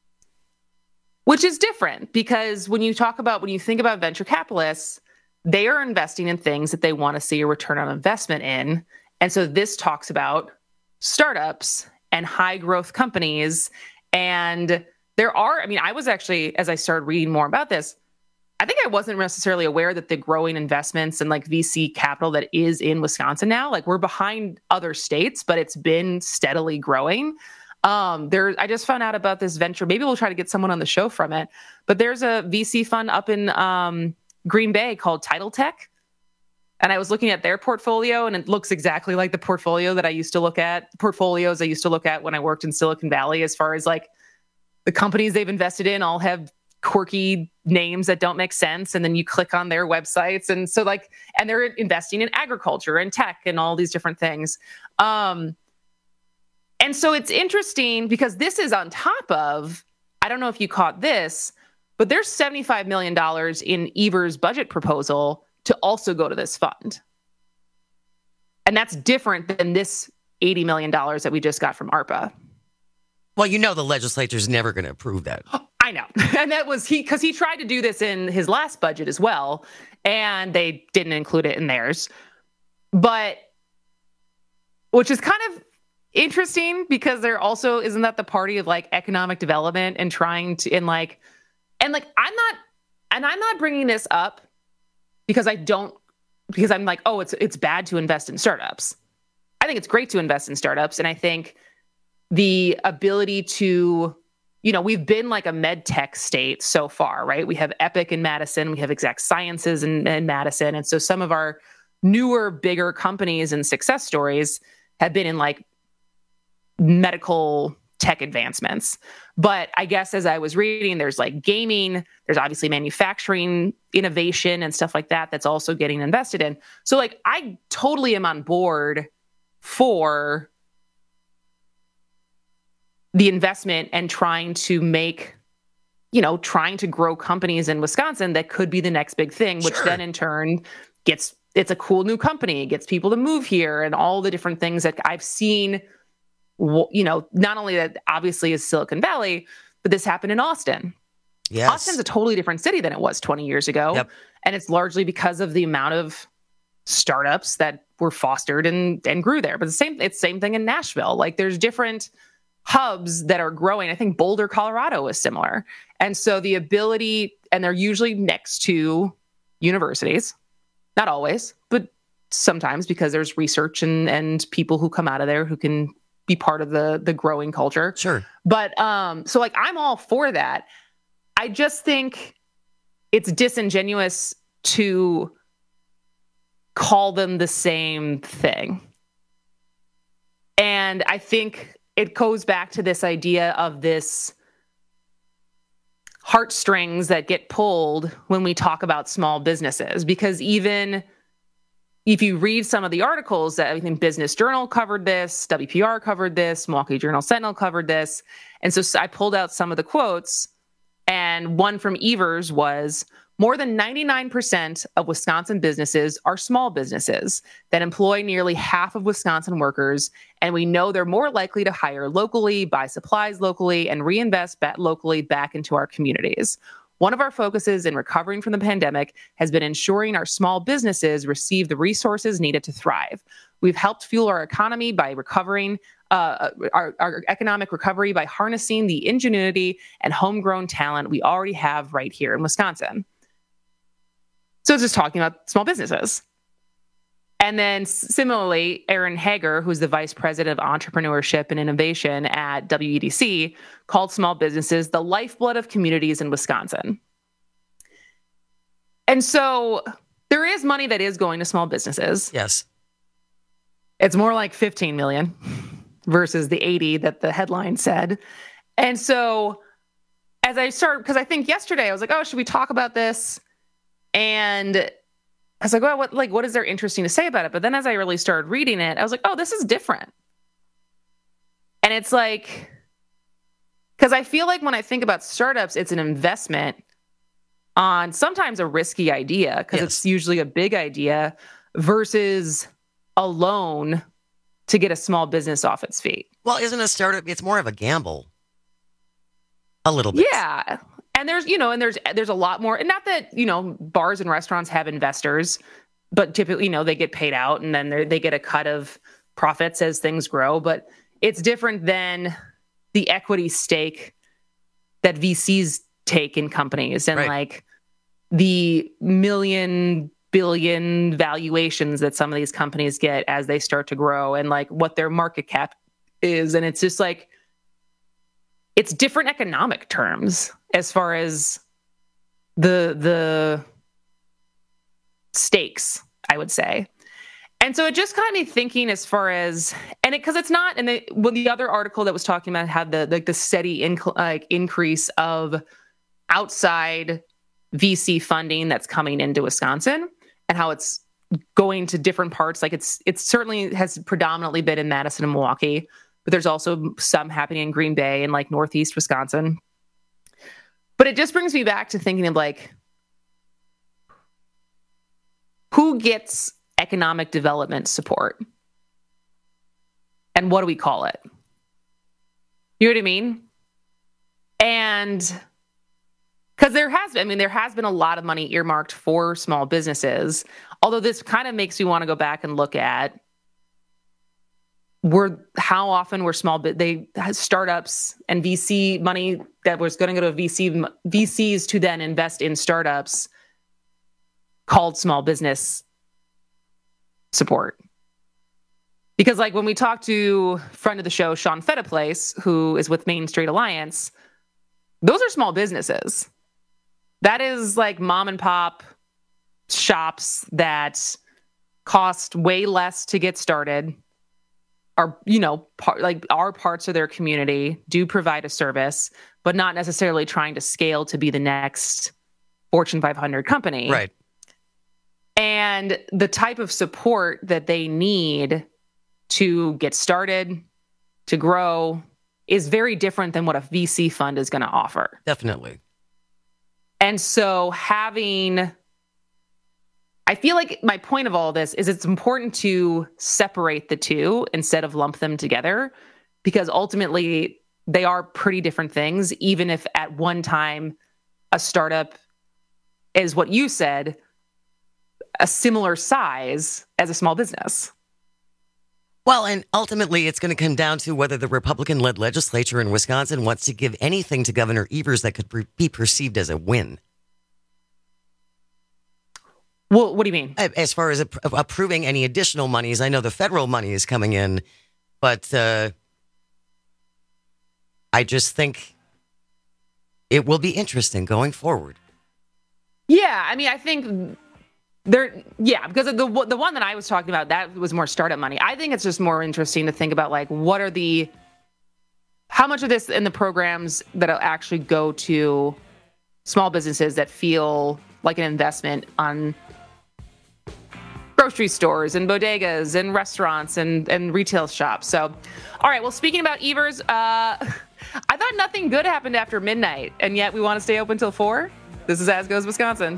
Which is different because when you talk about, when you think about venture capitalists, they are investing in things that they want to see a return on investment in. And so this talks about startups and high growth companies. And there are, I mean, I was actually, as I started reading more about this, I think I wasn't necessarily aware that the growing investments and like V C capital that is in Wisconsin now, like we're behind other states, but it's been steadily growing. Um, there, I just found out about this venture. Maybe we'll try to get someone on the show from it. But there's a V C fund up in um, Green Bay called Title Tech. And I was looking at their portfolio, and it looks exactly like the portfolio that I used to look at, portfolios I used to look at when I worked in Silicon Valley, as far as like the companies they've invested in all have quirky names that don't make sense. And then you click on their websites. And so like, and they're investing in agriculture and tech and all these different things. Um, And so it's interesting because this is on top of, I don't know if you caught this, but there's seventy-five million dollars in Evers' budget proposal to also go to this fund. And that's different than this eighty million dollars that we just got from ARPA. Well, you know the legislature's never going to approve that. I know. And that was he, because he tried to do this in his last budget as well, and they didn't include it in theirs. But, which is kind of interesting because there also isn't that the party of like economic development and trying to and like and like I'm not and I'm not bringing this up because I don't because I'm like, oh, it's it's bad to invest in startups. I think it's great to invest in startups, and I think the ability to, you know, we've been like a med tech state so far, right? We have Epic in Madison, we have Exact Sciences in, in Madison, and so some of our newer, bigger companies and success stories have been in like medical tech advancements. But I guess as I was reading, there's like gaming, there's obviously manufacturing innovation and stuff like that that's also getting invested in. So like I totally am on board for the investment and trying to make, you know, trying to grow companies in Wisconsin that could be the next big thing, which sure. then in turn gets, it's a cool new company, gets people to move here and all the different things that I've seen. You know, not only that obviously is Silicon Valley, but this happened in Austin. Yes. Austin's a totally different city than it was twenty years ago. Yep. And it's largely because of the amount of startups that were fostered and, and grew there. But the same, it's the same thing in Nashville. Like there's different hubs that are growing. I think Boulder, Colorado is similar. And so the ability, and they're usually next to universities, not always, but sometimes because there's research and, and people who come out of there who can be part of the the growing culture. Sure. But um, so like I'm all for that. I just think it's disingenuous to call them the same thing. And I think it goes back to this idea of this heartstrings that get pulled when we talk about small businesses, because even if you read some of the articles that I think Business Journal covered this, W P R covered this, Milwaukee Journal Sentinel covered this. And so I pulled out some of the quotes, and one from Evers was, more than ninety-nine percent of Wisconsin businesses are small businesses that employ nearly half of Wisconsin workers. And we know they're more likely to hire locally, buy supplies locally, and reinvest back locally back into our communities. One of our focuses in recovering from the pandemic has been ensuring our small businesses receive the resources needed to thrive. We've helped fuel our economy by recovering, uh, our, our economic recovery by harnessing the ingenuity and homegrown talent we already have right here in Wisconsin. So it's just talking about small businesses. And then similarly, Aaron Hager, who's the Vice President of Entrepreneurship and Innovation at W E D C, called small businesses the lifeblood of communities in Wisconsin. And so there is money that is going to small businesses. Yes. It's more like fifteen million versus the eighty that the headline said. And so as I start, because I think yesterday I was like, oh, should we talk about this? And I was like, well, what, like, what is there interesting to say about it? But then as I really started reading it, I was like, oh, this is different. And it's like, because I feel like when I think about startups, it's an investment. on sometimes a risky idea because yes. it's usually a big idea versus a loan to get a small business off its feet. Well, isn't a startup, it's more of a gamble. A little bit. Yeah. And there's, you know, and there's there's a lot more, and not that, you know, bars and restaurants have investors, but typically, you know, they get paid out and then they get a cut of profits as things grow. But it's different than the equity stake that V Cs take in companies and right. like the million, billion valuations that some of these companies get as they start to grow and like what their market cap is. And it's just like, it's different economic terms as far as the the stakes, I would say. And so it just got me thinking as far as, and it, because it's not, and the, well, the other article that was talking about had the like the steady in, like increase of outside V C funding that's coming into Wisconsin and how it's going to different parts. Like it's it certainly has predominantly been in Madison and Milwaukee, but there's also some happening in Green Bay and like Northeast Wisconsin. But it just brings me back to thinking of like, who gets economic development support? And what do we call it? You know what I mean? And because there has been, I mean, there has been a lot of money earmarked for small businesses, although this kind of makes me want to go back and look at were how often were small they startups and V C money that was going to go to V C V Cs to then invest in startups called small business support. Because like when we talked to friend of the show, Sean Fediplace, who is with Main Street Alliance, those are small businesses. That is like mom and pop shops that cost way less to get started. Are, you know, part, like are parts of their community, do provide a service, but not necessarily trying to scale to be the next Fortune five hundred company. Right. And the type of support that they need to get started, to grow, is very different than what a V C fund is going to offer. Definitely. And so having... I feel like my point of all this is it's important to separate the two instead of lump them together, because ultimately they are pretty different things, even if at one time a startup is what you said, a similar size as a small business. Well, and ultimately it's going to come down to whether the Republican-led legislature in Wisconsin wants to give anything to Governor Evers that could pre- be perceived as a win. Well, what do you mean? As far as ap- approving any additional monies, I know the federal money is coming in, but uh, I just think it will be interesting going forward. Yeah, I mean, I think there, yeah, because the the one that I was talking about, that was more startup money. I think it's just more interesting to think about, like, what are the, how much of this in the programs that will actually go to small businesses that feel like an investment on grocery stores and bodegas and restaurants and, and retail shops. So, all right, well, speaking about Evers, uh, I thought nothing good happened after midnight, and yet we want to stay open till four. This is As Goes Wisconsin.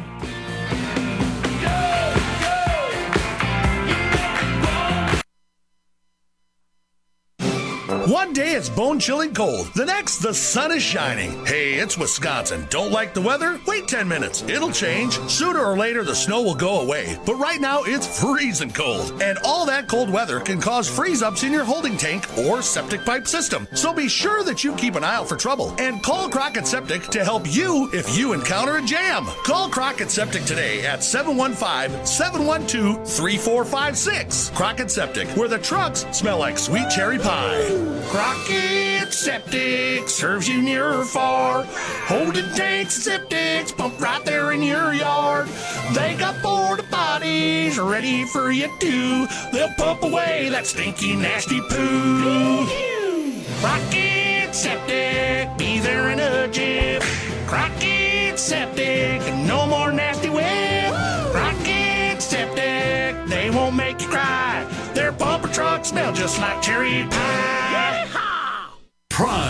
One day it's bone-chilling cold. The next, the sun is shining. Hey, it's Wisconsin. Don't like the weather? Wait ten minutes. It'll change. Sooner or later, the snow will go away. But right now, it's freezing cold. And all that cold weather can cause freeze-ups in your holding tank or septic pipe system. So be sure that you keep an eye out for trouble. And call Crockett Septic to help you if you encounter a jam. Call Crockett Septic today at seven one five, seven one two, three four five six. Crockett Septic, where the trucks smell like sweet cherry pie. Crockett Septic serves you near or far. Holding tanks and septics pumped right there in your yard. They got porta potties ready for you too. They'll pump away that stinky, nasty poo. Crockett Septic, be there in a jiff. Crockett Septic, no more nasty whip. Crockett Septic, they won't make you cry. Their pumper trucks smell just like cherry pie. Pride,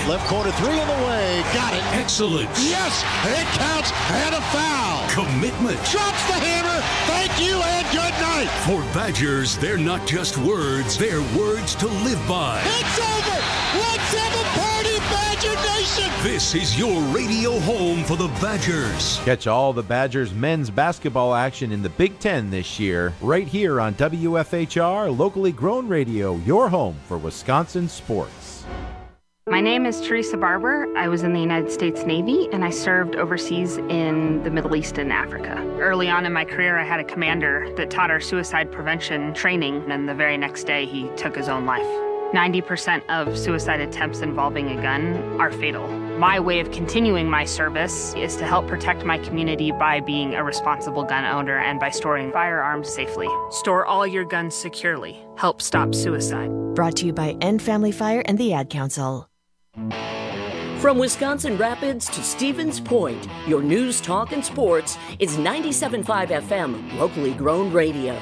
Left corner three on the way. Got it. Excellence. Yes, it counts and a foul. Commitment. Drops the hammer. Thank you and good night. For Badgers, they're not just words, they're words to live by. It's over. Let's have a party, Badger Nation. This is your radio home for the Badgers. Catch all the Badgers men's basketball action in the Big Ten this year, right here on W F H R, locally grown radio, your home for Wisconsin sports. My name is Teresa Barber. I was in the United States Navy, and I served overseas in the Middle East and Africa. Early on in my career, I had a commander that taught our suicide prevention training, and the very next day, he took his own life. ninety percent of suicide attempts involving a gun are fatal. My way of continuing my service is to help protect my community by being a responsible gun owner and by storing firearms safely. Store all your guns securely. Help stop suicide. Brought to you by End Family Fire and the Ad Council. From Wisconsin Rapids to Stevens Point, your news, talk, and sports is ninety-seven point five F M, locally grown radio.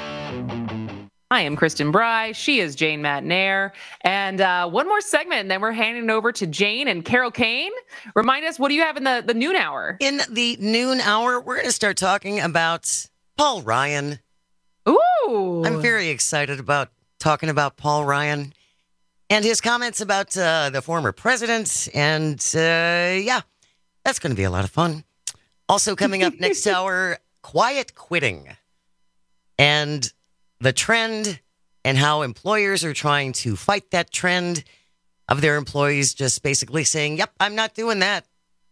I am Kristen Bry. She is Jane Matnair. And uh, one more segment, and then we're handing it over to Jane and Carol Kane. Remind us, what do you have in the, the noon hour? In the noon hour, we're going to start talking about Paul Ryan. Ooh. I'm very excited about talking about Paul Ryan and his comments about uh, the former president. And uh, yeah, that's going to be a lot of fun. Also coming up next hour, quiet quitting. And the trend and how employers are trying to fight that trend of their employees just basically saying, yep, I'm not doing that.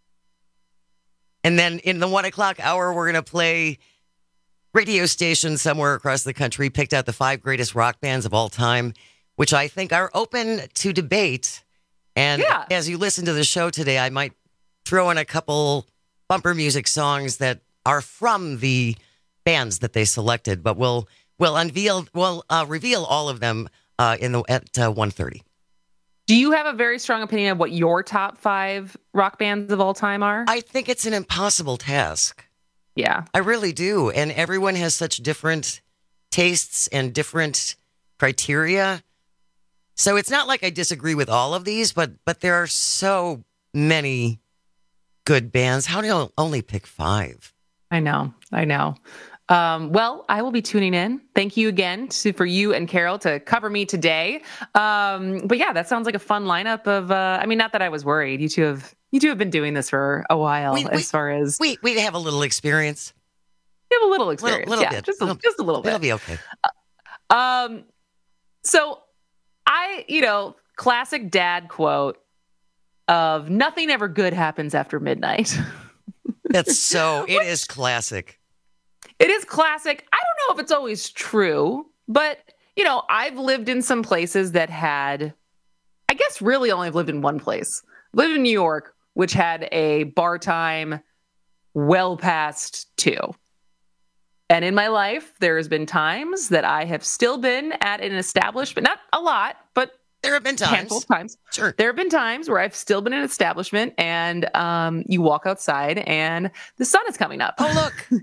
And then in the one o'clock hour, we're going to play radio stations somewhere across the country, picked out the five greatest rock bands of all time, which I think are open to debate. And yeah. As you listen to the show today, I might throw in a couple bumper music songs that are from the bands that they selected, but we'll we'll unveil we'll uh, reveal all of them uh, in the at uh, one thirty. Do you have a very strong opinion of what your top five rock bands of all time are? I think it's an impossible task. Yeah, I really do, and everyone has such different tastes and different criteria. So it's not like I disagree with all of these, but but there are so many good bands. How do you only pick five? I know, I know. Um, well, I will be tuning in. Thank you again to, for you and Carol to cover me today. Um, but yeah, that sounds like a fun lineup of. Uh, I mean, not that I was worried. You two have you two have been doing this for a while. We, as we, far as we we have a little experience. We have a little experience. Little, little yeah, bit. just a, little, just a little bit. It'll be okay. Uh, um, so I, you know, classic dad quote of "Nothing ever good happens after midnight." That's so. It is classic. It is classic. I don't know if it's always true, but, you know, I've lived in some places that had, I guess really only lived in one place. I lived in New York, which had a bar time well past two. And in my life, there has been times that I have still been at an establishment, not a lot, but there have been times. Handful of times. Sure. There have been times where I've still been in an establishment and um, you walk outside and the sun is coming up. Oh, look.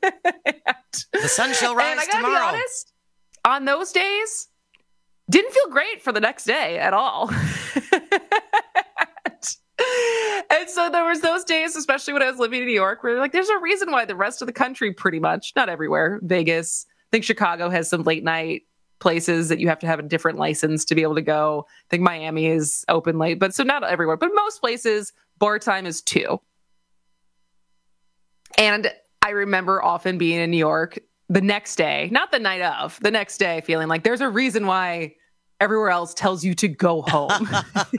The sun shall rise and I gotta tomorrow. be honest, on those days, didn't feel great for the next day at all. And so there was those days, especially when I was living in New York, where like, there's a reason why the rest of the country pretty much, not everywhere, Vegas, I think Chicago has some late night places that you have to have a different license to be able to go. I think Miami is open late, but so not everywhere, but most places bar time is two. And I remember often being in New York the next day, not the night of, the next day, feeling like there's a reason why everywhere else tells you to go home.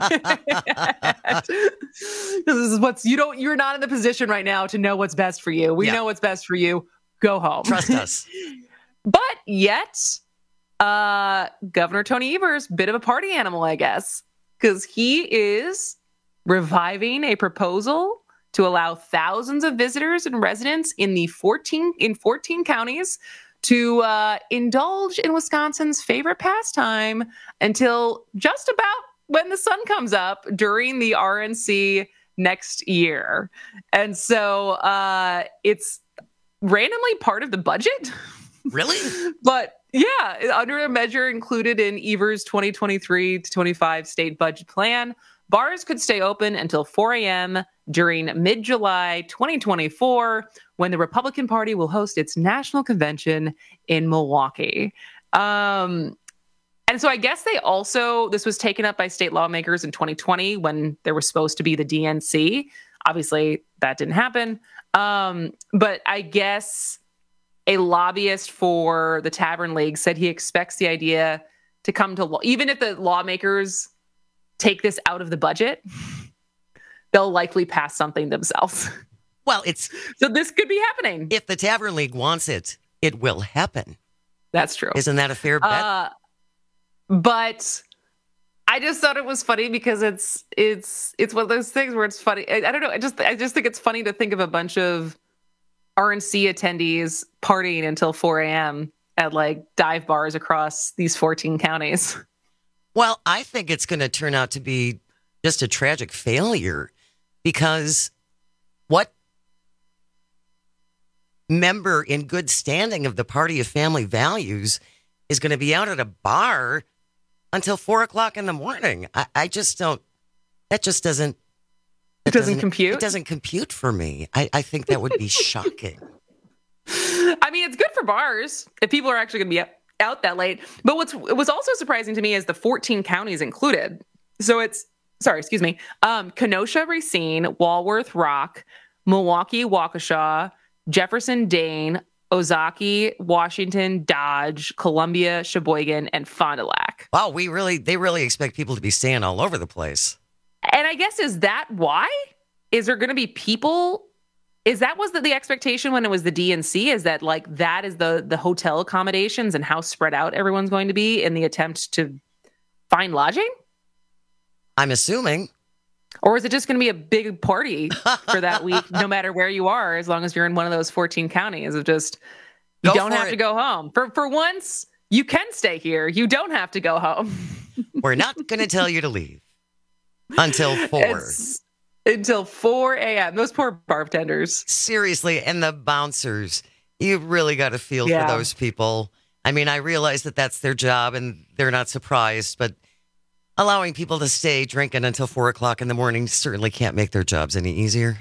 This is what's, you don't, you're not in the position right now to know what's best for you. We yeah. know what's best for you. Go home. Trust us. But yet, Uh, Governor Tony Evers, bit of a party animal, I guess, because he is reviving a proposal to allow thousands of visitors and residents in the fourteen in fourteen counties to uh, indulge in Wisconsin's favorite pastime until just about when the sun comes up during the R N C next year. And so uh, it's randomly part of the budget. Really? But yeah, under a measure included in Evers' twenty twenty-three to twenty-five state budget plan. bars could stay open until four a.m. during mid-July twenty twenty-four, when the Republican Party will host its national convention in Milwaukee. Um, and so I guess they also, this was taken up by state lawmakers in twenty twenty when there was supposed to be the D N C. Obviously, that didn't happen. Um, but I guess a lobbyist for the Tavern League said he expects the idea to come to law. Even if the lawmakers take this out of the budget, they'll likely pass something themselves. Well, it's so this could be happening. If the Tavern League wants it, it will happen. That's true. Isn't that a fair bet? Uh, but I just thought it was funny because it's it's it's one of those things where it's funny. I, I don't know. I just I just think it's funny to think of a bunch of R N C attendees partying until four a.m. at like dive bars across these fourteen counties. Well, I think it's going to turn out to be just a tragic failure, because what member in good standing of the Party of Family Values is going to be out at a bar until four o'clock in the morning? I, I just don't, that just doesn't, it doesn't, doesn't compute. It doesn't compute for me. I, I think that would be shocking. I mean, it's good for bars if people are actually going to be out that late. But what's it was also surprising to me is the fourteen counties included. So it's, sorry, excuse me, um, Kenosha, Racine, Walworth, Rock, Milwaukee, Waukesha, Jefferson, Dane, Ozaukee, Washington, Dodge, Columbia, Sheboygan, and Fond du Lac. Wow, we really, they really expect people to be staying all over the place. And I guess, is that why? Is there going to be people? Is that was the, the expectation when it was the D N C? Is that like that is the the hotel accommodations and how spread out everyone's going to be in the attempt to find lodging? I'm assuming. Or is it just going to be a big party for that week, no matter where you are, as long as you're in one of those fourteen counties of just, you go don't have it. to go home. For for once, you can stay here. You don't have to go home. We're not going to tell you to leave until four. It's, until four a.m. Those poor bartenders. Seriously, and the bouncers. You really got to feel yeah. for those people. I mean, I realize that that's their job and they're not surprised, but allowing people to stay drinking until four o'clock in the morning certainly can't make their jobs any easier.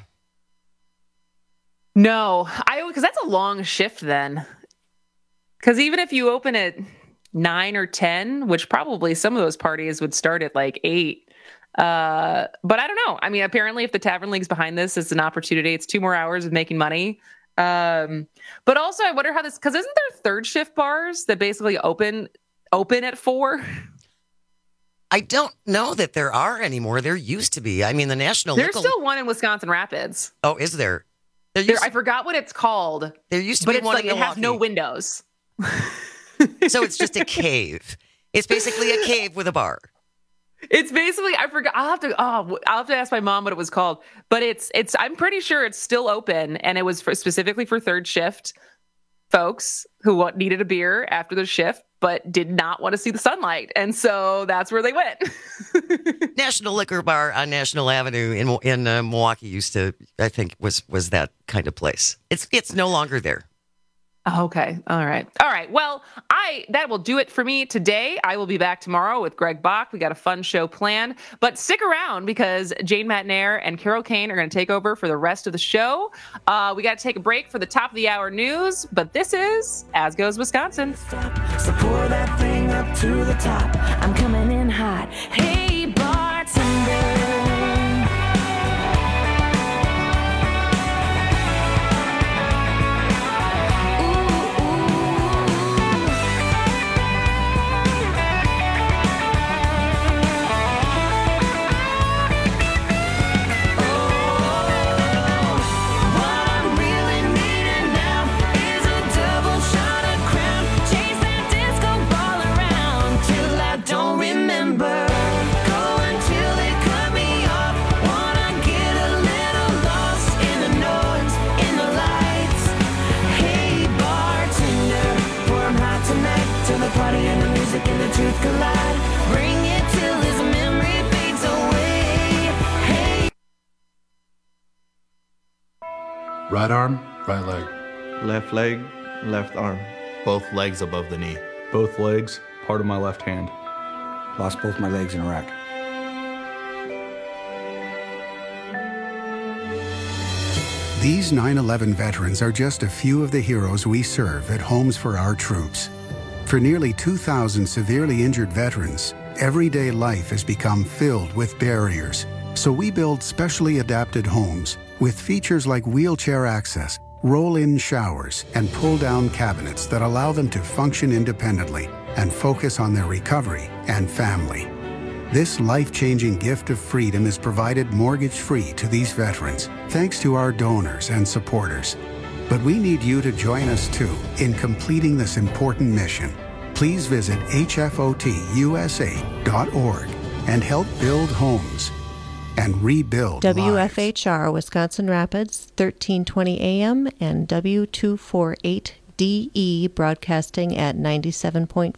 No, I because that's a long shift then. Because even if you open at nine or ten, which probably some of those parties would start at like eight. Uh, but I don't know. I mean, apparently if the Tavern League's behind this, it's an opportunity. It's two more hours of making money. Um, but also I wonder how this, because isn't there third shift bars that basically open open at four? I don't know that there are anymore. There used to be. I mean, the National There's Liquor... still one in Wisconsin Rapids. Oh, is there? There there, I forgot what it's called. There used to but be it's one like in it has no windows. So it's just a cave. It's basically a cave with a bar. It's basically, I forgot. I'll have to. Oh, I'll have to ask my mom what it was called. But it's, it's. I'm pretty sure it's still open, and it was for, specifically for third shift folks who want, needed a beer after the shift, but did not want to see the sunlight, and so that's where they went. National Liquor Bar on National Avenue in in uh, Milwaukee used to, I think, was was that kind of place. It's it's no longer there. Okay. All right. All right. Well, I that will do it for me today. I will be back tomorrow with Greg Bach. We got a fun show planned, but stick around because Jane Matnair and Carol Kane are going to take over for the rest of the show. Uh, we got to take a break for the top of the hour news, but this is As Goes Wisconsin. So pour that thing up to the top. I'm coming in hot. Hey, bartender. Right arm, right leg. Left leg, left arm. Both legs above the knee. Both legs, part of my left hand. Lost both my legs in Iraq. These nine eleven veterans are just a few of the heroes we serve at Homes for Our Troops. For nearly two thousand severely injured veterans, everyday life has become filled with barriers. So we build specially adapted homes with features like wheelchair access, roll-in showers, and pull-down cabinets that allow them to function independently and focus on their recovery and family. This life-changing gift of freedom is provided mortgage-free to these veterans, thanks to our donors and supporters. But we need you to join us too in completing this important mission. Please visit H F O T U S A dot org and help build homes and rebuild W F lives. H R Wisconsin Rapids, thirteen twenty A M and W two forty-eight D E broadcasting at ninety-seven point